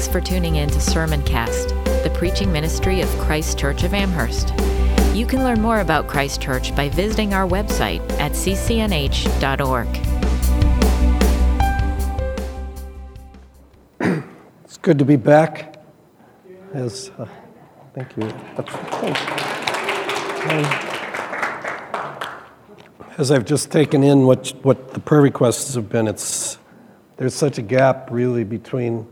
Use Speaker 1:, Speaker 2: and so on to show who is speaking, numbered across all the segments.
Speaker 1: Thanks for tuning in to Sermoncast, the preaching ministry of Christ Church of Amherst. You can learn more about Christ Church by visiting our website at ccnh.org.
Speaker 2: It's good to be back. Thank you. As I've just taken in what the prayer requests have been, there's such a gap really between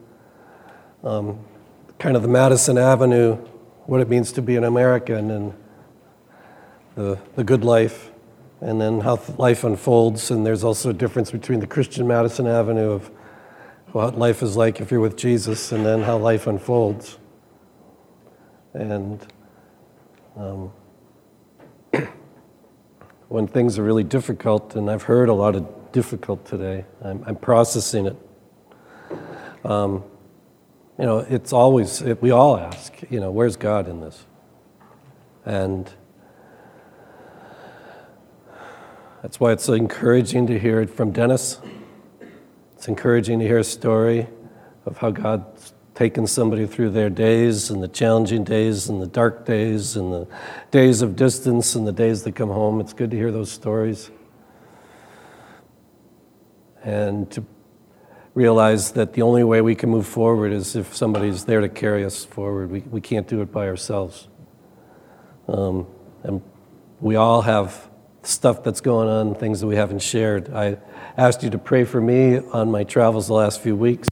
Speaker 2: kind of the Madison Avenue, what it means to be an American, and the good life, and then how life unfolds. And there's also a difference between the Christian Madison Avenue of what life is like if you're with Jesus, and then how life unfolds. And when things are really difficult, and I've heard a lot of difficult today, I'm processing it. It's always, we all ask, where's God in this? And that's why it's so encouraging to hear it from Dennis. It's encouraging to hear a story of how God's taken somebody through their days, and the challenging days, and the dark days, and the days of distance, and the days that come home. It's good to hear those stories. And to realize that the only way we can move forward is if somebody's there to carry us forward. We can't do it by ourselves. And we all have stuff that's going on, things that we haven't shared. I asked you to pray for me on my travels the last few weeks.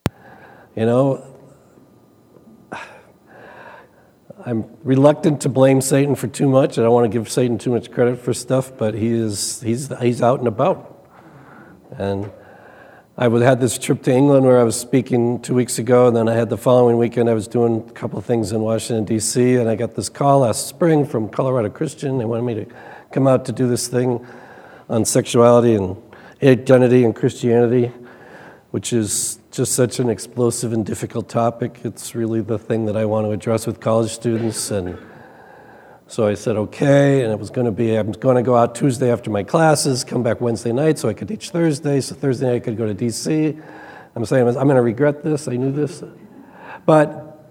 Speaker 2: I'm reluctant to blame Satan for too much. I don't want to give Satan too much credit for stuff, but he's out and about. And I had this trip to England where I was speaking 2 weeks ago, and then I had the following weekend I was doing a couple of things in Washington, D.C., and I got this call last spring from Colorado Christian. They wanted me to come out to do this thing on sexuality and identity and Christianity, which is just such an explosive and difficult topic. It's really the thing that I want to address with college students. And so I said, okay, and I was going to go out Tuesday after my classes, come back Wednesday night so I could teach Thursday, so Thursday night I could go to D.C. I'm saying, I'm going to regret this, I knew this. But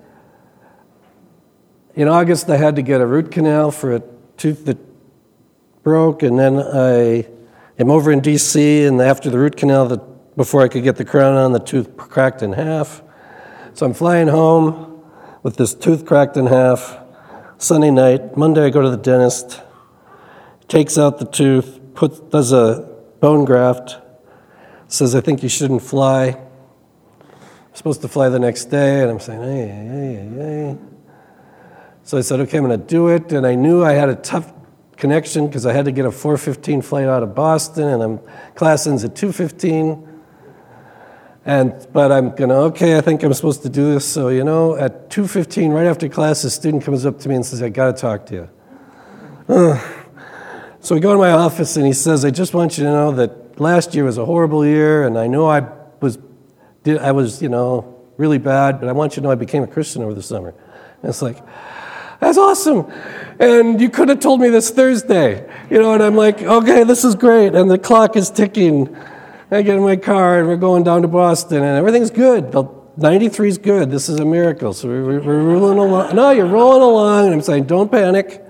Speaker 2: in August I had to get a root canal for a tooth that broke, and then I am over in D.C., and after the root canal, before I could get the crown on, the tooth cracked in half. So I'm flying home with this tooth cracked in half. Sunday night, Monday I go to the dentist, takes out the tooth, does a bone graft, says, I think you shouldn't fly. I'm supposed to fly the next day, and I'm saying, hey. So I said, okay, I'm going to do it, and I knew I had a tough connection because I had to get a 4:15 flight out of Boston, and class ends at 2:15. But I'm I think I'm supposed to do this. So, at 2:15, right after class, a student comes up to me and says, I got to talk to you. So we go to my office, and he says, I just want you to know that last year was a horrible year, and I know I was really bad, but I want you to know I became a Christian over the summer. And it's like, that's awesome. And you could have told me this Thursday. And I'm like, okay, this is great. And the clock is ticking. I get in my car, and we're going down to Boston, and everything's good. The 93 is good. This is a miracle. So we're rolling along. No, you're rolling along, and I'm saying, don't panic.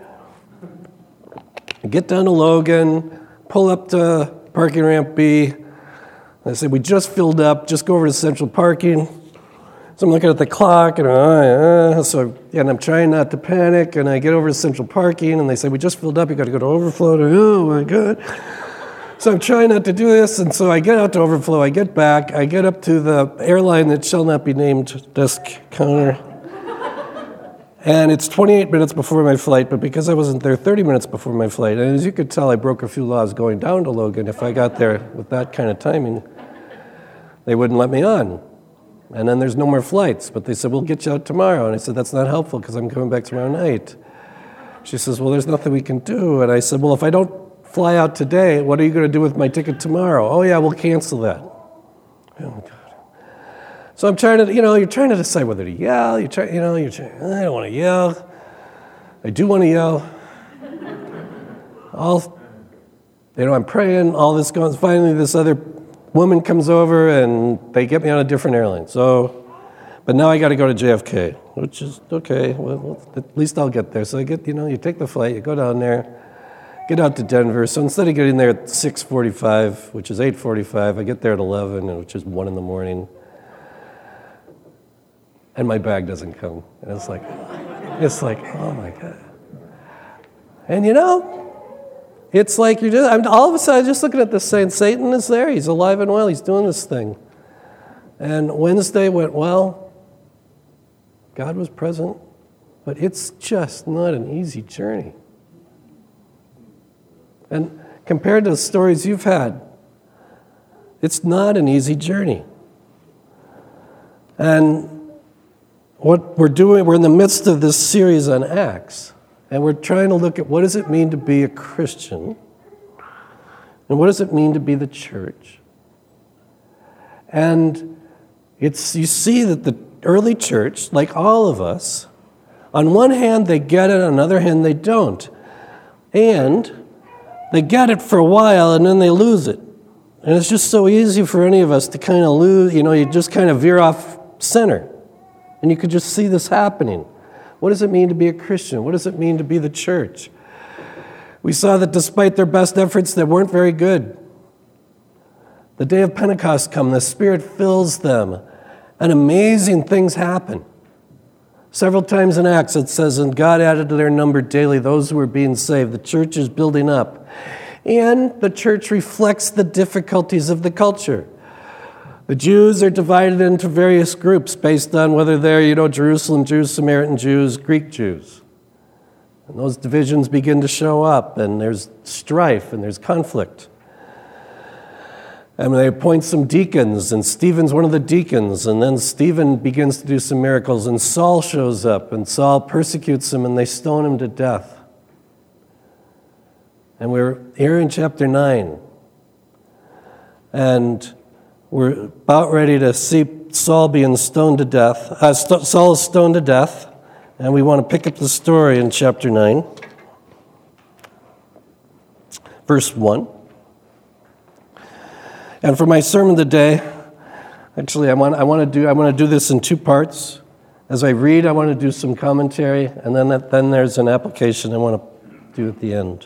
Speaker 2: I get down to Logan, pull up to parking ramp B. I say, we just filled up. Just go over to central parking. So I'm looking at the clock, and I'm trying not to panic, and I get over to central parking, and they say, we just filled up. You got to go to overflow. Oh, my God. So I'm trying not to do this, and so I get out to overflow, I get back, I get up to the airline that shall not be named desk counter, and it's 28 minutes before my flight, but because I wasn't there 30 minutes before my flight, and as you could tell, I broke a few laws going down to Logan. If I got there with that kind of timing, they wouldn't let me on. And then there's no more flights, but they said, we'll get you out tomorrow. And I said, that's not helpful because I'm coming back tomorrow night. She says, well, there's nothing we can do. And I said, well, if I don't fly out today, what are you going to do with my ticket tomorrow? Oh, yeah, we'll cancel that. Oh, God. So I'm trying to, you're trying to decide whether to yell. I don't want to yell. I do want to yell. I'm praying, all this goes. Finally, this other woman comes over, and they get me on a different airline. So But now I got to go to JFK, which is okay. Well, at least I'll get there. So I get, you take the flight, you go down there, get out to Denver. So instead of getting there at 6:45, which is 8:45, I get there at 11, which is 1 in the morning. And my bag doesn't come. And it's like, oh my God. And it's like I'm all of a sudden just looking at this saying, Satan is there. He's alive and well. He's doing this thing. And Wednesday went well. God was present. But it's just not an easy journey. And compared to the stories you've had, it's not an easy journey. And what we're doing, we're in the midst of this series on Acts. And we're trying to look at what does it mean to be a Christian? And what does it mean to be the church? And you see that the early church, like all of us, on one hand they get it, on the other hand they don't. And they get it for a while and then they lose it. And it's just so easy for any of us to kind of lose, you just kind of veer off center. And you could just see this happening. What does it mean to be a Christian? What does it mean to be the church? We saw that despite their best efforts, they weren't very good. The day of Pentecost comes, the Spirit fills them, and amazing things happen. Several times in Acts it says, and God added to their number daily those who were being saved. The church is building up. And the church reflects the difficulties of the culture. The Jews are divided into various groups based on whether they're, Jerusalem Jews, Samaritan Jews, Greek Jews. And those divisions begin to show up, and there's strife, and there's conflict. And they appoint some deacons, and Stephen's one of the deacons, and then Stephen begins to do some miracles, and Saul shows up, and Saul persecutes him, and they stone him to death. And we're here in chapter 9, and we're about ready to see Saul being stoned to death. Saul is stoned to death, and we want to pick up the story in chapter 9, verse 1. And for my sermon today, actually, I want to do this in two parts. As I read, I want to do some commentary, and then there's an application I want to do at the end.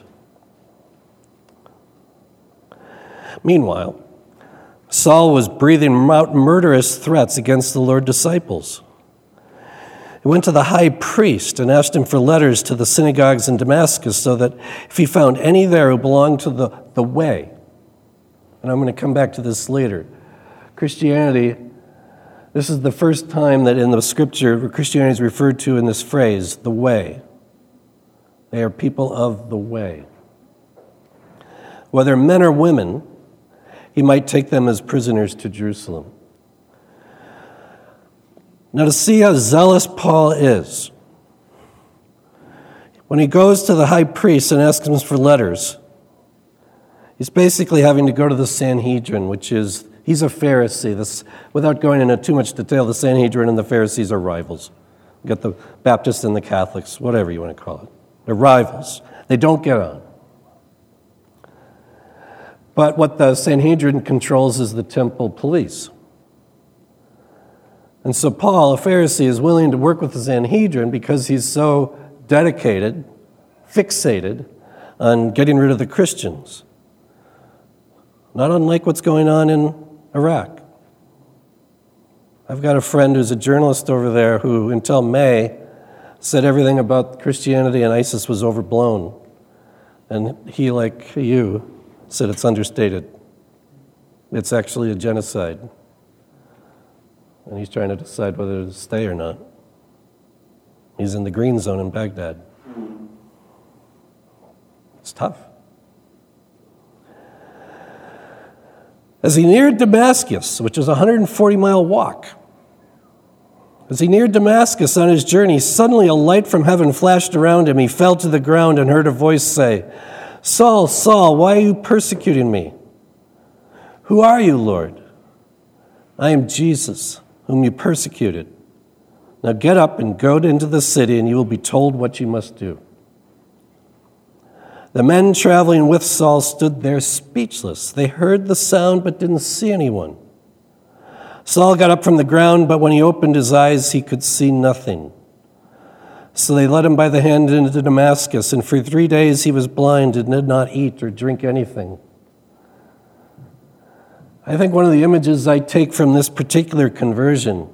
Speaker 2: Meanwhile, Saul was breathing out murderous threats against the Lord's disciples. He went to the high priest and asked him for letters to the synagogues in Damascus so that if he found any there who belonged to the way, and I'm going to come back to this later, Christianity, this is the first time that in the scripture Christianity is referred to in this phrase, the way. They are people of the way. Whether men or women, he might take them as prisoners to Jerusalem. Now, to see how zealous Paul is, when he goes to the high priest and asks him for letters, he's basically having to go to the Sanhedrin, which is, he's a Pharisee. Without going into too much detail, the Sanhedrin and the Pharisees are rivals. You got the Baptists and the Catholics, whatever you want to call it. They're rivals. They don't get on. But what the Sanhedrin controls is the temple police. And so Paul, a Pharisee, is willing to work with the Sanhedrin because he's so dedicated, fixated on getting rid of the Christians. Not unlike what's going on in Iraq. I've got a friend who's a journalist over there who, until May, said everything about Christianity and ISIS was overblown. And he, like you, said it's understated. It's actually a genocide. And he's trying to decide whether to stay or not. He's in the green zone in Baghdad. It's tough. As he neared Damascus, which is a 140-mile walk, as he neared Damascus on his journey, suddenly a light from heaven flashed around him. He fell to the ground and heard a voice say, "Saul, Saul, why are you persecuting me? Who are you, Lord?" "I am Jesus, whom you persecuted. Now get up and go into the city, and you will be told what you must do." The men traveling with Saul stood there speechless. They heard the sound but didn't see anyone. Saul got up from the ground, but when he opened his eyes, he could see nothing. So they led him by the hand into Damascus, and for 3 days he was blind and did not eat or drink anything. I think one of the images I take from this particular conversion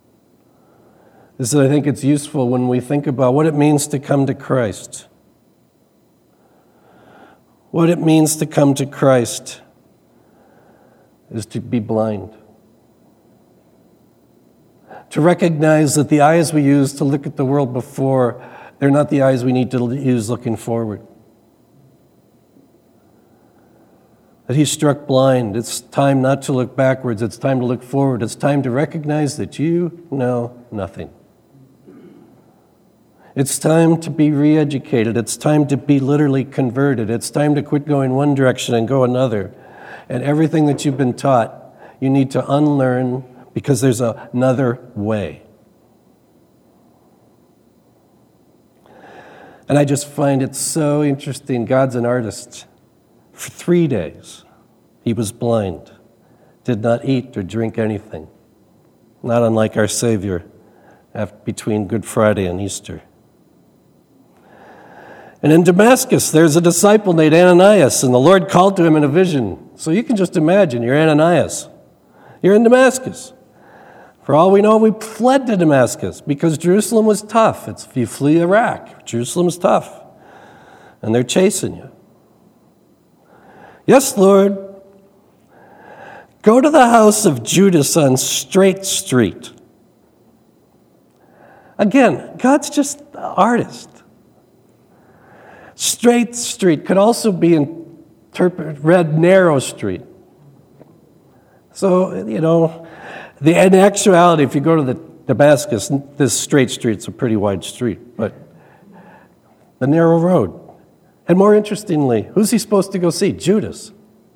Speaker 2: is that I think it's useful when we think about what it means to come to Christ. What it means to come to Christ is to be blind. To recognize that the eyes we use to look at the world before, they're not the eyes we need to use looking forward. That he's struck blind. It's time not to look backwards. It's time to look forward. It's time to recognize that you know nothing. It's time to be re-educated. It's time to be literally converted. It's time to quit going one direction and go another. And everything that you've been taught, you need to unlearn because there's another way. And I just find it so interesting. God's an artist. For 3 days, he was blind, did not eat or drink anything. Not unlike our Savior between Good Friday and Easter. And in Damascus, there's a disciple named Ananias, and the Lord called to him in a vision. So you can just imagine, you're Ananias. You're in Damascus. For all we know, we fled to Damascus because Jerusalem was tough. If you flee Iraq, Jerusalem's tough. And they're chasing you. Yes, Lord. Go to the house of Judas on Straight Street. Again, God's just an artist. Straight Street could also be read Narrow Street. So, in actuality, if you go to the Damascus, this Straight Street's a pretty wide street, but the narrow road. And more interestingly, who's he supposed to go see? Judas.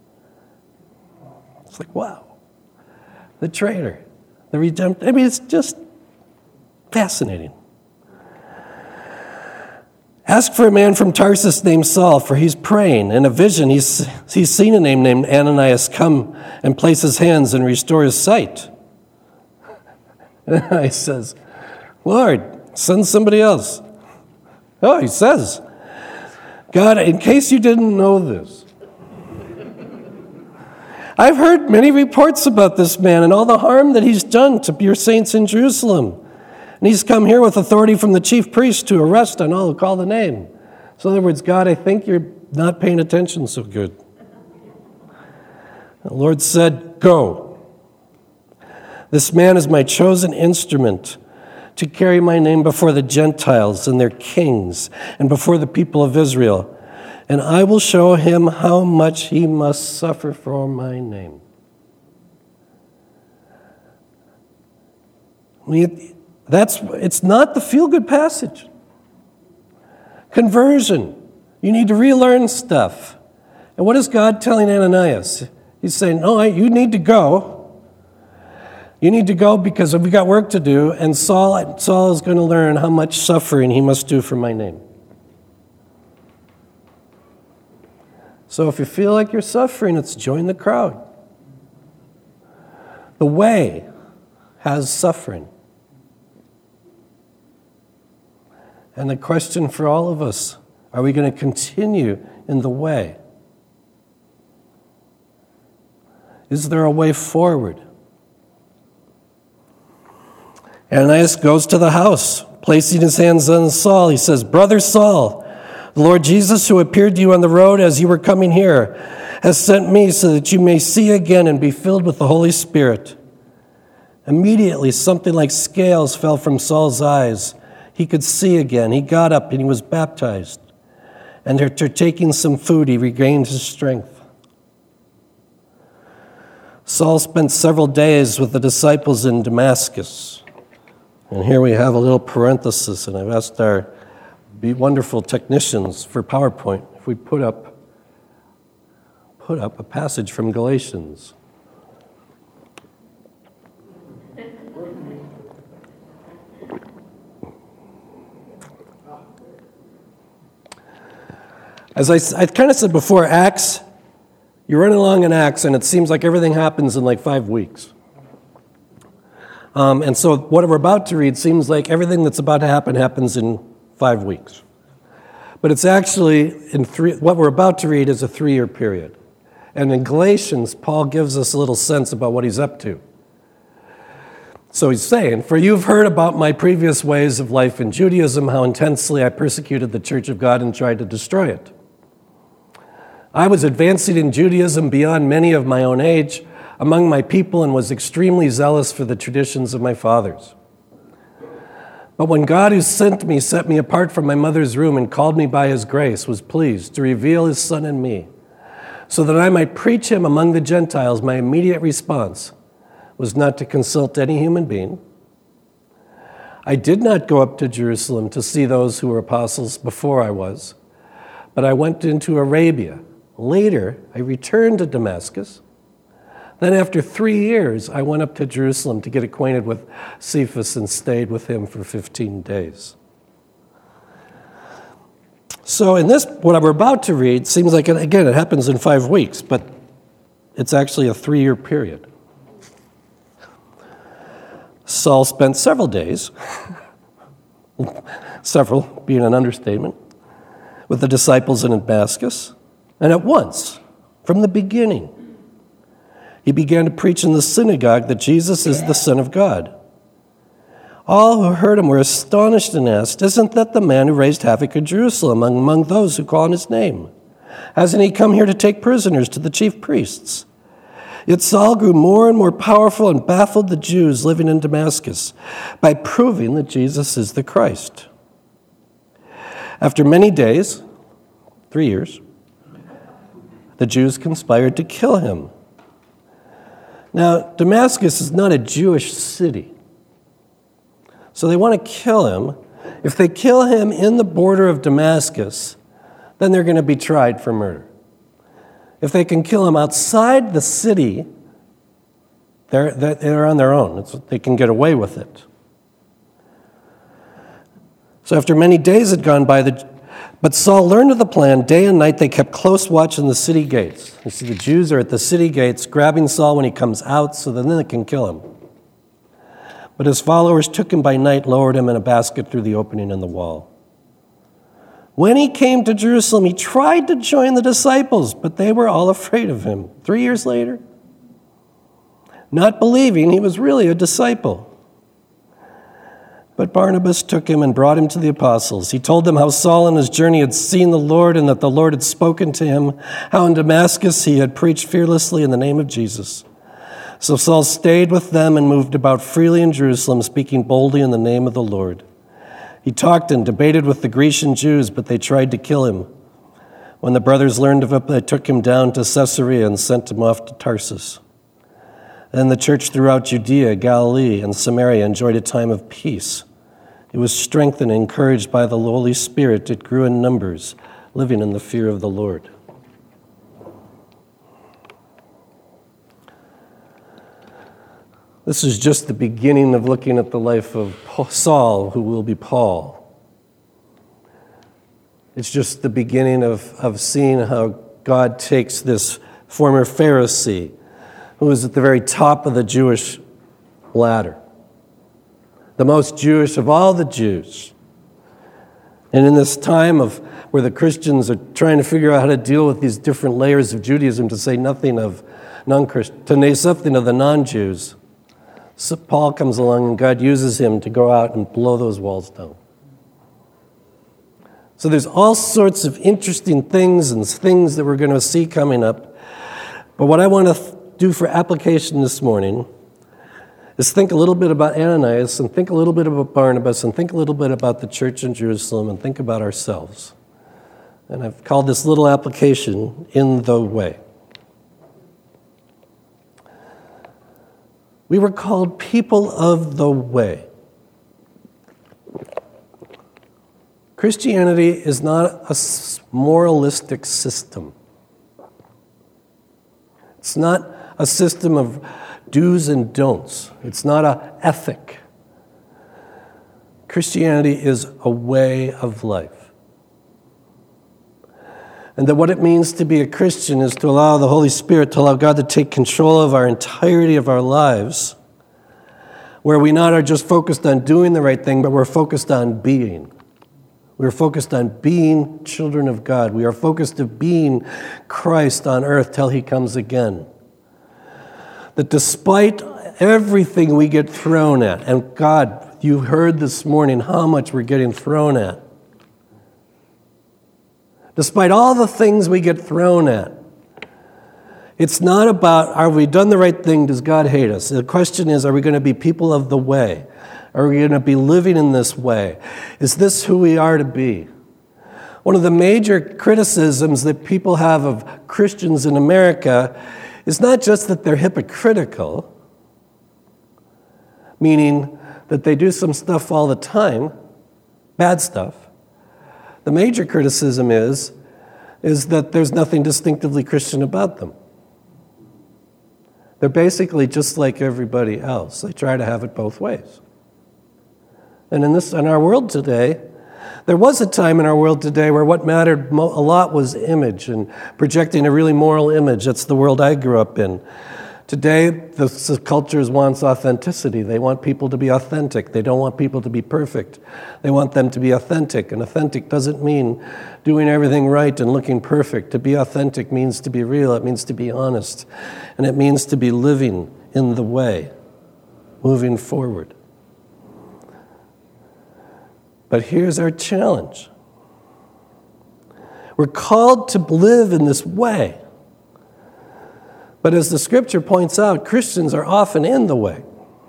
Speaker 2: It's like, wow. The traitor, the redemptor. I mean, it's just fascinating. Ask for a man from Tarsus named Saul, for he's praying. In a vision, he's seen a name named Ananias come and place his hands and restore his sight. And he says, Lord, send somebody else. Oh, he says, God, in case you didn't know this, I've heard many reports about this man and all the harm that he's done to your saints in Jerusalem. And he's come here with authority from the chief priest to arrest on all who call the name. So in other words, God, I think you're not paying attention so good. The Lord said, go. This man is my chosen instrument to carry my name before the Gentiles and their kings and before the people of Israel. And I will show him how much he must suffer for my name. It's not the feel-good passage. Conversion. You need to relearn stuff. And what is God telling Ananias? He's saying, no, you need to go. You need to go because we've got work to do, and Saul is going to learn how much suffering he must do for my name. So if you feel like you're suffering, it's join the crowd. The way has suffering. And the question for all of us, are we going to continue in the way? Is there a way forward? Ananias goes to the house, placing his hands on Saul. He says, Brother Saul, the Lord Jesus, who appeared to you on the road as you were coming here, has sent me so that you may see again and be filled with the Holy Spirit. Immediately, something like scales fell from Saul's eyes. He could see again. He got up and he was baptized. And after taking some food, he regained his strength. Saul spent several days with the disciples in Damascus. And here we have a little parenthesis, and I've asked our wonderful technicians for PowerPoint if we put up a passage from Galatians. As I kind of said before, Acts, you're running along in Acts, and it seems like everything happens in like 5 weeks. And so what we're about to read seems like everything that's about to happen happens in 5 weeks. But it's actually, what we're about to read is a 3-year period. And in Galatians, Paul gives us a little sense about what he's up to. So he's saying, "For you've heard about my previous ways of life in Judaism, how intensely I persecuted the church of God and tried to destroy it. I was advancing in Judaism beyond many of my own age among my people and was extremely zealous for the traditions of my fathers. But when God who sent me set me apart from my mother's womb and called me by his grace, was pleased to reveal his Son in me, so that I might preach him among the Gentiles, my immediate response was not to consult any human being. I did not go up to Jerusalem to see those who were apostles before I was, but I went into Arabia. Later, I returned to Damascus. Then after 3 years, I went up to Jerusalem to get acquainted with Cephas and stayed with him for 15 days. So in this, what we're about to read seems like, again, it happens in 5 weeks, but it's actually a 3-year period. Saul spent several days, several being an understatement, with the disciples in Damascus, and at once, from the beginning, he began to preach in the synagogue that Jesus is the Son of God. All who heard him were astonished and asked, "Isn't that the man who raised havoc in Jerusalem among those who call on his name? Hasn't he come here to take prisoners to the chief priests?" Yet Saul grew more and more powerful and baffled the Jews living in Damascus by proving that Jesus is the Christ. After many days, 3 years, the Jews conspired to kill him. Now, Damascus is not a Jewish city, so they want to kill him. If they kill him in the border of Damascus, then they're going to be tried for murder. If they can kill him outside the city, they're on their own. They can get away with it. So after many days had gone by, but Saul learned of the plan. Day and night they kept close watch in the city gates. You see, the Jews are at the city gates grabbing Saul when he comes out so that then they can kill him. But his followers took him by night, lowered him in a basket through the opening in the wall. When he came to Jerusalem, he tried to join the disciples, but they were all afraid of him. 3 years later, not believing he was really a disciple. But Barnabas took him and brought him to the apostles. He told them how Saul on his journey had seen the Lord and that the Lord had spoken to him, how in Damascus he had preached fearlessly in the name of Jesus. So Saul stayed with them and moved about freely in Jerusalem, speaking boldly in the name of the Lord. He talked and debated with the Grecian Jews, but they tried to kill him. When the brothers learned of it, they took him down to Caesarea and sent him off to Tarsus. Then the church throughout Judea, Galilee, and Samaria enjoyed a time of peace. It was strengthened and encouraged by the Holy Spirit. It grew in numbers, living in the fear of the Lord. This is just the beginning of looking at the life of Saul, who will be Paul. It's just the beginning of seeing how God takes this former Pharisee, who was at the very top of the Jewish ladder, the most Jewish of all the Jews. And in this time of where the Christians are trying to figure out how to deal with these different layers of Judaism, to say nothing of non-Christian, to say something of the non-Jews, so Paul comes along and God uses him to go out and blow those walls down. So there's all sorts of interesting things and things that we're going to see coming up. But what I want to do for application this morning is think a little bit about Ananias and think a little bit about Barnabas and think a little bit about the church in Jerusalem and think about ourselves. And I've called this little application, In the Way. We were called people of the way. Christianity is not a moralistic system. It's not a system of do's and don'ts. It's not an ethic. Christianity is a way of life. And that what it means to be a Christian is to allow the Holy Spirit, to allow God to take control of our entirety of our lives, where we not are just focused on doing the right thing, but we're focused on being. We're focused on being children of God. We are focused on being Christ on earth till he comes again. That despite everything we get thrown at, and God, you heard this morning how much we're getting thrown at. Despite all the things we get thrown at, it's not about, are we done the right thing? Does God hate us? The question is, are we going to be people of the way? Are we going to be living in this way? Is this who we are to be? One of the major criticisms that people have of Christians in America is not just that they're hypocritical, meaning that they do some stuff all the time, bad stuff. The major criticism is that there's nothing distinctively Christian about them. They're basically just like everybody else. They try to have it both ways. And in our world today, there was a time in our world today where what mattered a lot was image and projecting a really moral image. That's the world I grew up in. Today, the culture wants authenticity. They want people to be authentic. They don't want people to be perfect. They want them to be authentic. And authentic doesn't mean doing everything right and looking perfect. To be authentic means to be real. It means to be honest. And it means to be living in the way, moving forward. But here's our challenge. We're called to live in this way. But as the scripture points out, Christians are often in the way.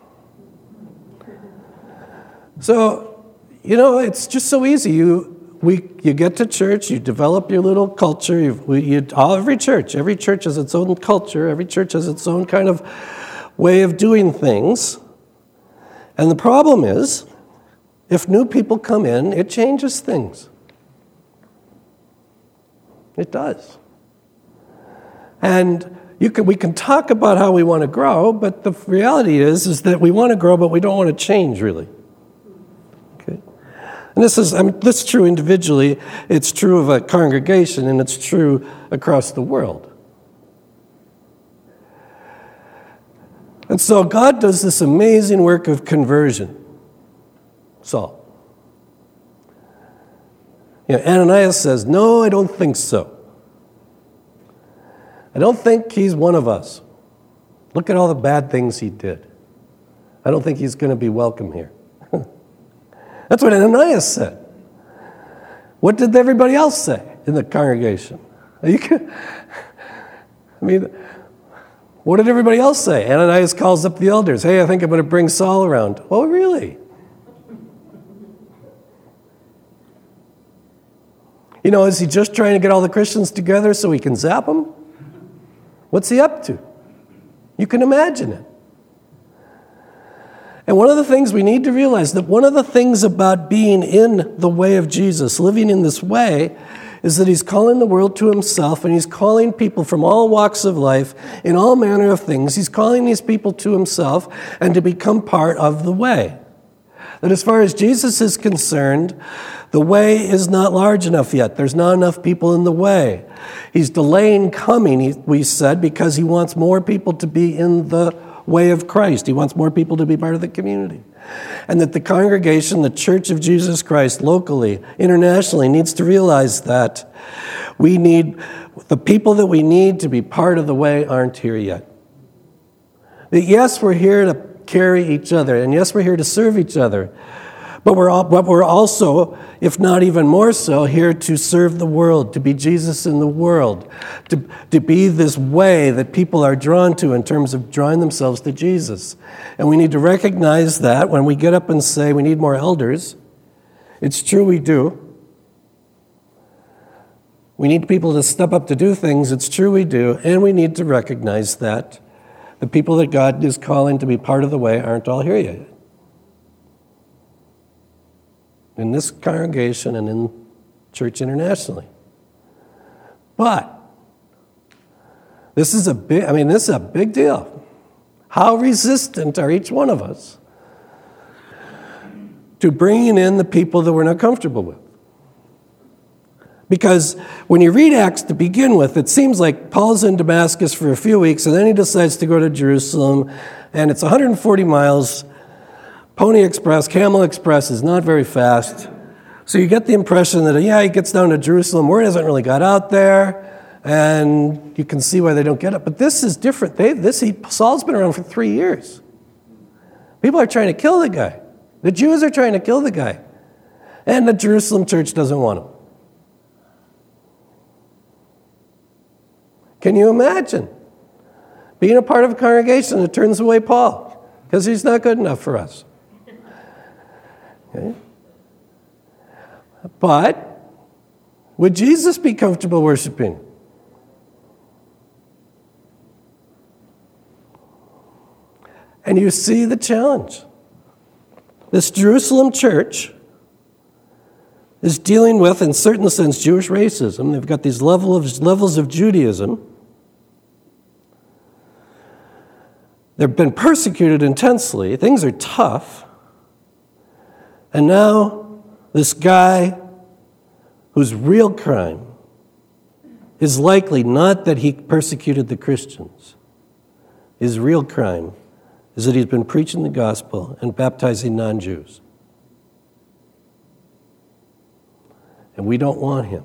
Speaker 2: So, it's just so easy. You get to church, you develop your little culture. Every church has its own culture. Every church has its own kind of way of doing things. And the problem is, if new people come in, it changes things. It does. And we can talk about how we want to grow, but the reality is that we want to grow, but we don't want to change, really. Okay? And this is true individually, it's true of a congregation, and it's true across the world. And so God does this amazing work of conversion. Saul. Ananias says, "No, I don't think so. I don't think he's one of us. Look at all the bad things he did. I don't think he's going to be welcome here." That's what Ananias said. What did everybody else say in the congregation? What did everybody else say? Ananias calls up the elders. "Hey, I think I'm going to bring Saul around." "Oh, really?" Is he just trying to get all the Christians together so he can zap them? What's he up to? You can imagine it. And one of the things we need to realize, that one of the things about being in the way of Jesus, living in this way, is that he's calling the world to himself, and he's calling people from all walks of life, in all manner of things. He's calling these people to himself and to become part of the way. That as far as Jesus is concerned, the way is not large enough yet. There's not enough people in the way. He's delaying coming, we said, because he wants more people to be in the way of Christ. He wants more people to be part of the community. And that the congregation, the Church of Jesus Christ, locally, internationally, needs to realize that the people that we need to be part of the way aren't here yet. That yes, we're here to carry each other, and yes, we're here to serve each other, but we're also, if not even more so, here to serve the world, to be Jesus in the world, to be this way that people are drawn to in terms of drawing themselves to Jesus. And we need to recognize that when we get up and say we need more elders. It's true we do. We need people to step up to do things. It's true we do. And we need to recognize that the people that God is calling to be part of the way aren't all here yet. In this congregation and in church internationally. But this is a big deal. How resistant are each one of us to bringing in the people that we're not comfortable with? Because when you read Acts to begin with, it seems like Paul's in Damascus for a few weeks, and then he decides to go to Jerusalem, and it's 140 miles, Pony Express, Camel Express is not very fast. So you get the impression that, he gets down to Jerusalem. Word hasn't really got out there. And you can see why they don't get it. But this is different. Saul's been around for 3 years. People are trying to kill the guy. The Jews are trying to kill the guy. And the Jerusalem church doesn't want him. Can you imagine being a part of a congregation that turns away Paul because he's not good enough for us? Okay. But would Jesus be comfortable worshiping? And you see the challenge. This Jerusalem church is dealing with, in certain sense, Jewish racism. They've got these levels of Judaism. They've been persecuted intensely. Things are tough. And now this guy whose real crime is likely not that he persecuted the Christians. His real crime is that he's been preaching the gospel and baptizing non-Jews. And we don't want him.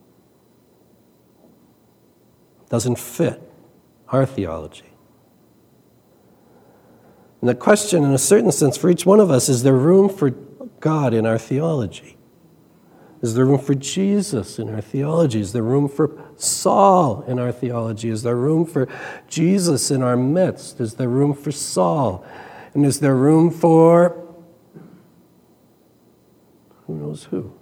Speaker 2: Doesn't fit our theology. And the question, in a certain sense, for each one of us, is there room for God in our theology? Is there room for Jesus in our theology? Is there room for Saul in our theology? Is there room for Jesus in our midst? Is there room for Saul? And is there room for who knows who?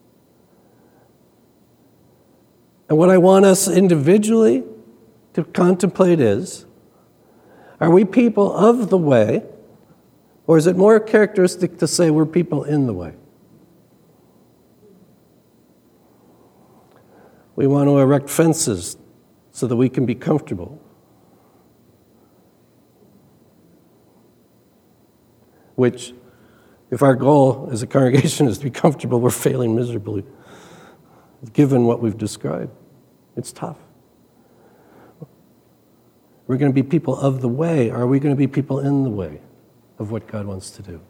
Speaker 2: And what I want us individually to contemplate is, are we people of the way, or is it more characteristic to say we're people in the way? We want to erect fences so that we can be comfortable. Which, if our goal as a congregation is to be comfortable, we're failing miserably, given what we've described. It's tough. We're going to be people of the way. Or are we going to be people in the way of what God wants to do?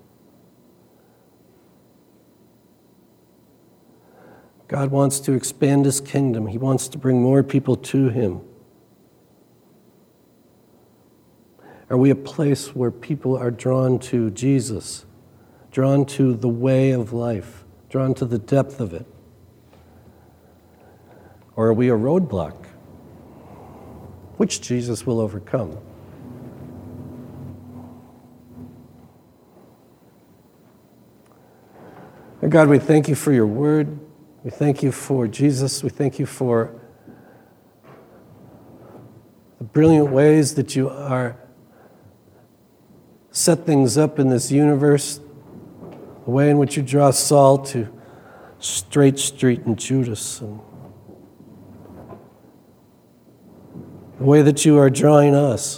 Speaker 2: God wants to expand his kingdom. He wants to bring more people to him. Are we a place where people are drawn to Jesus, drawn to the way of life, drawn to the depth of it? Or are we a roadblock, which Jesus will overcome? And God, we thank you for your word. We thank you for Jesus. We thank you for the brilliant ways that you are set things up in this universe, the way in which you draw Saul to Straight Street and Judas, and the way that you are drawing us.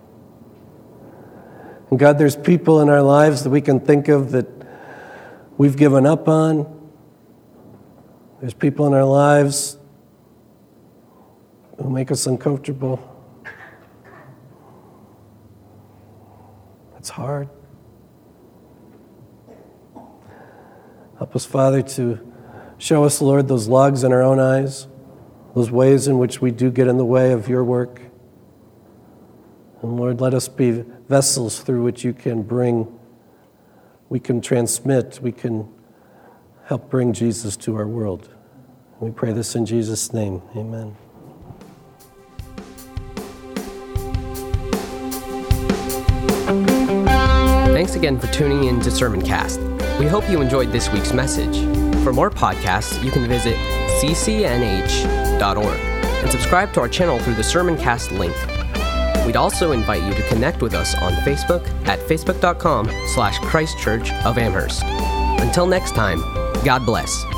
Speaker 2: And God, there's people in our lives that we can think of that we've given up on. There's people in our lives who make us uncomfortable. It's hard. Help us, Father, to show us, Lord, those logs in our own eyes, those ways in which we do get in the way of your work. And Lord, let us be vessels through which you can bring, we can transmit, we can help bring Jesus to our world. We pray this in Jesus' name. Amen.
Speaker 3: Thanks again for tuning in to Sermoncast. We hope you enjoyed this week's message. For more podcasts, you can visit ccnh.org and subscribe to our channel through the Sermoncast link. We'd also invite you to connect with us on Facebook at facebook.com/Christ Church of Amherst. Until next time, God bless.